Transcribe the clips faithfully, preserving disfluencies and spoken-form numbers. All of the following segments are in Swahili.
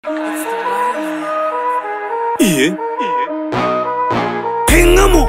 Yeah. Pingamu.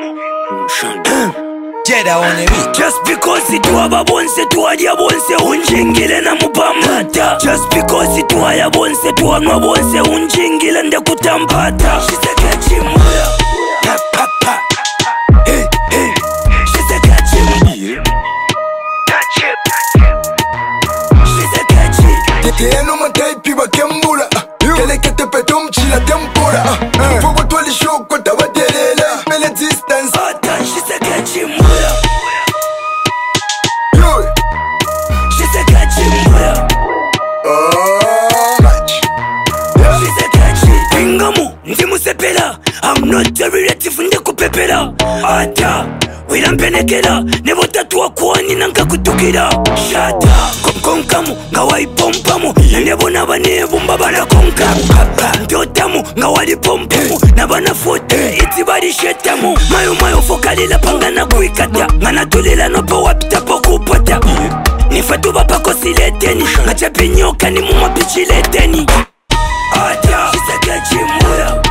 Jeda on the beat. Just because it waba bonse tuwadia bonse unjingile na mupamata. Just because it waya bonse tuwanwa bonse unjingile nde kutampata. She said catch him moya. Ha ha ha. Hey hey. She said catch him. Yeah. Catch him. She said catch him. Te no mataipi wa kembula. Kele que te petum chila tempura. Fuego tu ali show kwa tawadelela. Mele distance. Atan she said catch him moya. She said catch him moya. She said catch him. Pingamu ndimu sepela. I'm not a relative ndiku pepela. Ata wilampenekela nebo tatuwa kuwani nanka kutukira. Shata konkamu nga waipompamu nebo nabanebu mbabana konkamu. Ndotamu nga walipompamu nabana fote iti bari shetamu. Mayo mayo fokalila panga na kuikata ngana tulela nopo wapita poku upata. Nifatu bapako sileteni ngachape nyoka ni muma pichileteni. Ata she said catch him moya.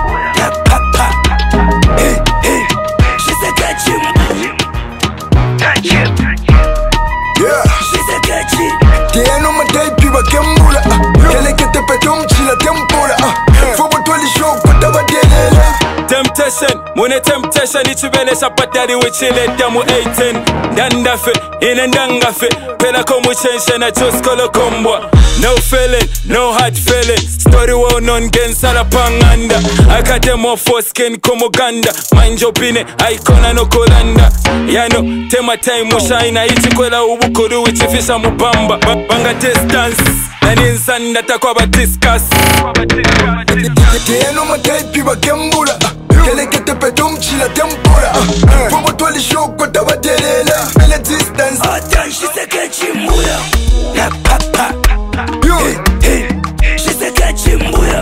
Hey hey. She said catch him. Catch him. Yeah. She said catch him. Te no mataipi wa kembula. Kele que te petum chila tempura. Fuego tu ali show kwa tawadelela. Temptation, mune temptation ichibele sapatari wichileta mu eighteen. Dandafe, inendangafe pela komu chense na choskolo kombwa. No feeling, no hard feeling. Story wo non gen sala panganda. Akate mo skin komu ganda. Mind your pine, icona no kolanda. Yano, tema time mushaina ichikwela ubukuru ichifisha mubamba. Banga distance, and insanda takwa ba discuss. Te no mataipi wa kembula. Kele que te petum chila tempura. Fuego tu ali show kwa tawadelela. Mele distance. Atan she said catch him moya. Ha ha ha. Hey hey. She said catch him moya.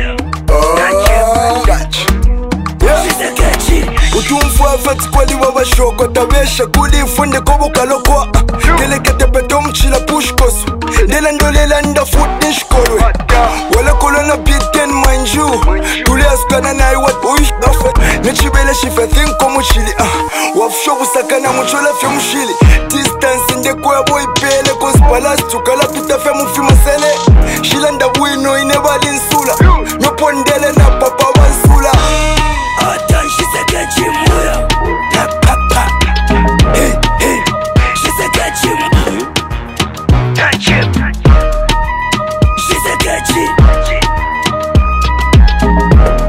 She said catch him. Utumfu afati kwali wawa shoko tabesha kuli funde kobo kalokwa. Kele que te petum chila push kosu. Dela ndolela nda foot nishkolwe. Wala kolona biten mind you. Tuli askana na iwat uish gafe. Nechibele shife think komu chili. Wafsho busakana muchola fyo mshili. Distance nde kwa boy pele cause palas tukala pita fe mufima sele. Shilanda wino inebali nsula. Nyopondele na papa wansula. Atan she said catch him moya. Ha ha ha. Hey hey. She said catch him. Catch him. She said catch him.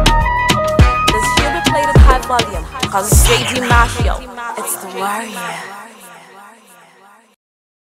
This here be played at high volume, cause it's J D Mafia. It's the warrior.